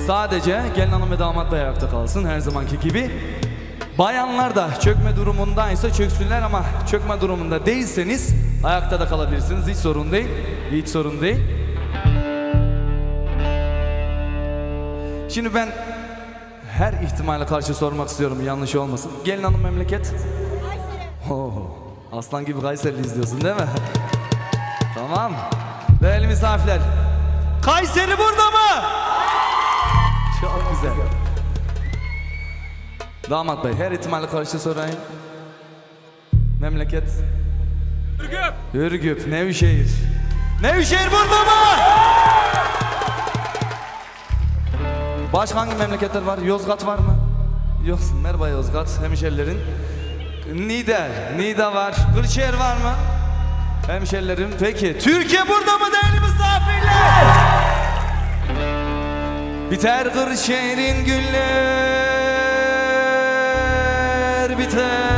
Sadece gelin hanım ve damat bey ayakta kalsın her zamanki gibi. Bayanlar da çökme durumundaysa çöksünler ama çökme durumunda değilseniz ayakta da kalabilirsiniz. Hiç sorun değil. Hiç sorun değil. Şimdi ben her ihtimale karşı sormak istiyorum, yanlış olmasın. Gelin hanım memleket? Kayseri. Aslan gibi Kayseri'li izliyorsun değil mi? Tamam. Değerli misafirler, Kayseri burada mı? Çok güzel. Damat bey, her ihtimale karşı sorayım. Memleket? Ürgüp. Ürgüp, Nevşehir. Nevşehir burada mı? Başka hangi memleketler var? Yozgat var mı? Yok. Merhaba Yozgat, hemşerilerin. Niğde var. Kırşehir var mı? Hemşerilerim. Peki, Türkiye burada mı değerli misafirler? Biter Kırşehir'in güller biter.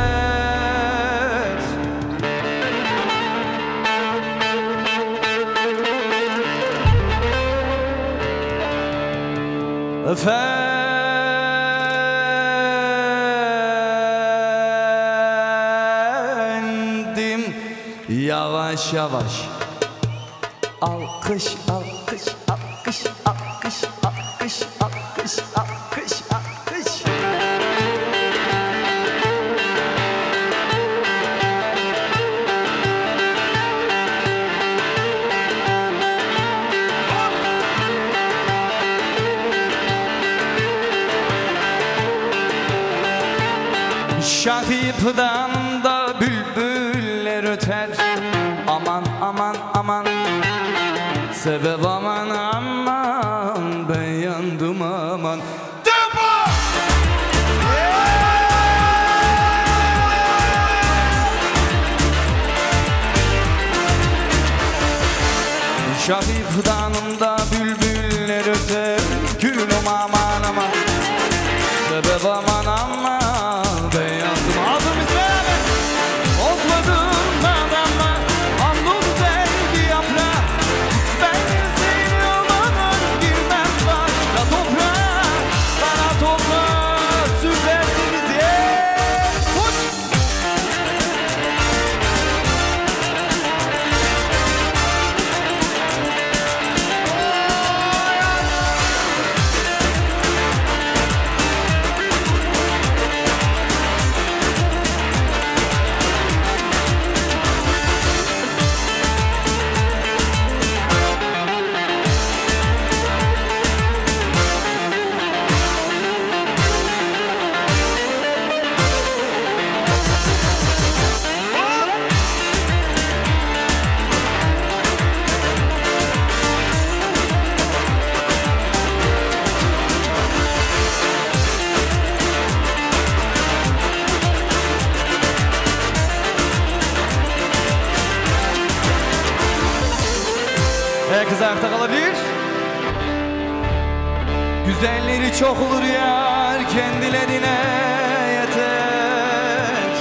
Efendim, yavaş yavaş. Alkış, alkış, alkış, alkış, alkış, alkış, alkış, alkış. Şahip'ten da bülbüller öter. Aman aman aman, sebep aman aman, ben yandım aman. Şahip'ten da bülbüller öter. Gülüm aman aman, sebep aman aman, ben yandım. Adımız beraber olmadım ben ama anladım değdi yaprak. Ben seni olmadan girmem başka toprağa. Bana toprak süpersiniz ye. Herkes ayakta kalabilir. Güzelleri çok olur yar, kendilerine yeter.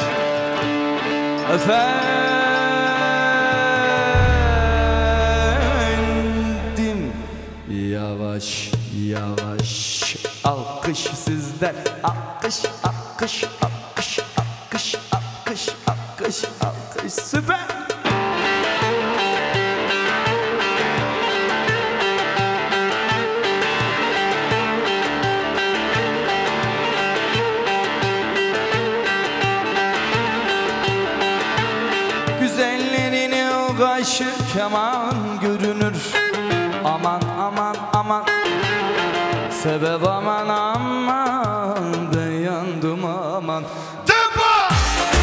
Efendim, yavaş yavaş. Alkış sizden. Alkış, alkış, alkış, alkış, alkış, alkış, alkış. Süper. Güzellerinin kaşı keman görünür. Aman aman aman, sebep aman aman, ben yandım aman. Tempo!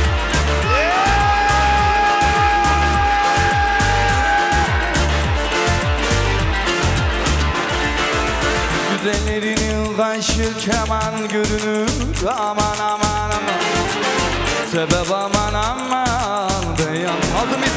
Güzellerinin kaşı keman görünür. Aman aman aman, sebep aman aman, ben yandım.